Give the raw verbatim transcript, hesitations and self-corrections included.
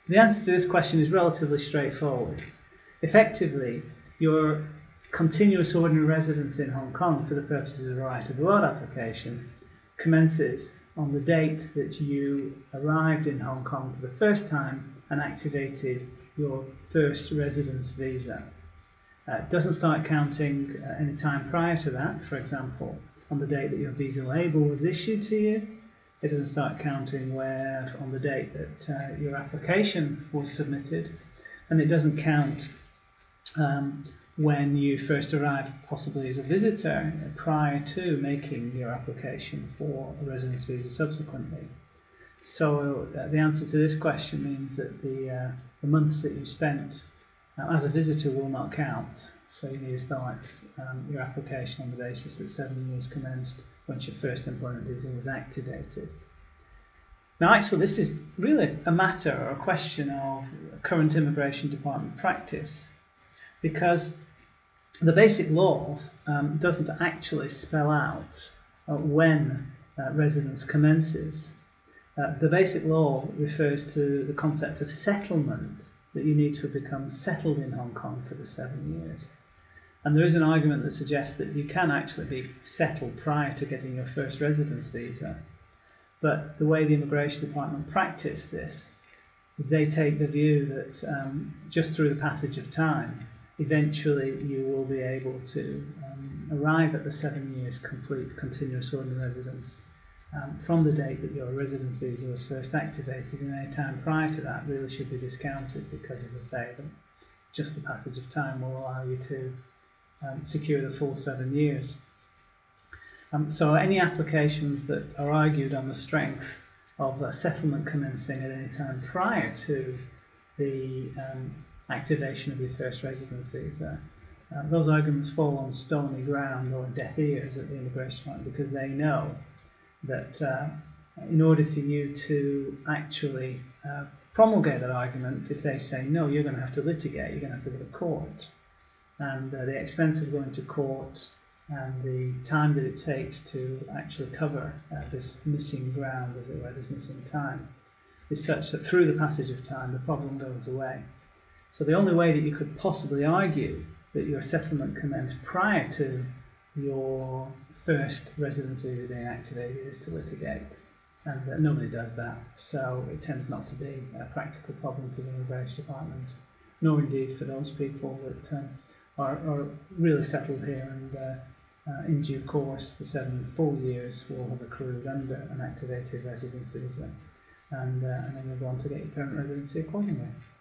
The answer to this question is relatively straightforward. Effectively, your continuous ordinary residence in Hong Kong for the purposes of a right of the world application commences on the date that you arrived in Hong Kong for the first time and activated your first residence visa. Uh, it doesn't start counting uh, any time prior to that. For example, on the date that your visa label was issued to you. It doesn't start counting where on the date that uh, your application was submitted, and it doesn't count um, when you first arrived, possibly as a visitor, prior to making your application for a residence visa subsequently. So uh, the answer to this question means that the, uh, the months that you spent uh, as a visitor will not count. So you need to start um, your application on the basis that seven years commenced once your first employment visa was activated. Now actually this is really a matter or a question of current immigration department practice, because the basic law um, doesn't actually spell out uh, when uh, residence commences. Uh, the basic law refers to the concept of settlement, that you need to have become settled in Hong Kong for the seven years. And there is an argument that suggests that you can actually be settled prior to getting your first residence visa. But the way the Immigration Department practice this is they take the view that um, just through the passage of time, eventually you will be able to um, arrive at the seven years complete continuous ordinary residence um, from the date that your residence visa was first activated, and any time prior to that really should be discounted because, as I say, just the passage of time will allow you to Um, secure the full seven years. Um, so any applications that are argued on the strength of a settlement commencing at any time prior to the um, activation of your first residence visa, uh, those arguments fall on stony ground or deaf ears at the immigration department, because they know that uh, in order for you to actually uh, promulgate that argument, if they say no, you're going to have to litigate, you're going to have to go to court. And uh, the expense of going to court and the time that it takes to actually cover uh, this missing ground, as it were, this missing time, is such that through the passage of time the problem goes away. So the only way that you could possibly argue that your settlement commenced prior to your first residence visa being activated is to litigate. And uh, nobody does that, so it tends not to be a practical problem for the Immigration Department, nor indeed for those people that um, Are, are really settled here, and uh, uh, in due course the seven full years will have accrued under an activated residence visa, and, uh, and then you'll go on to get your permanent residency accordingly.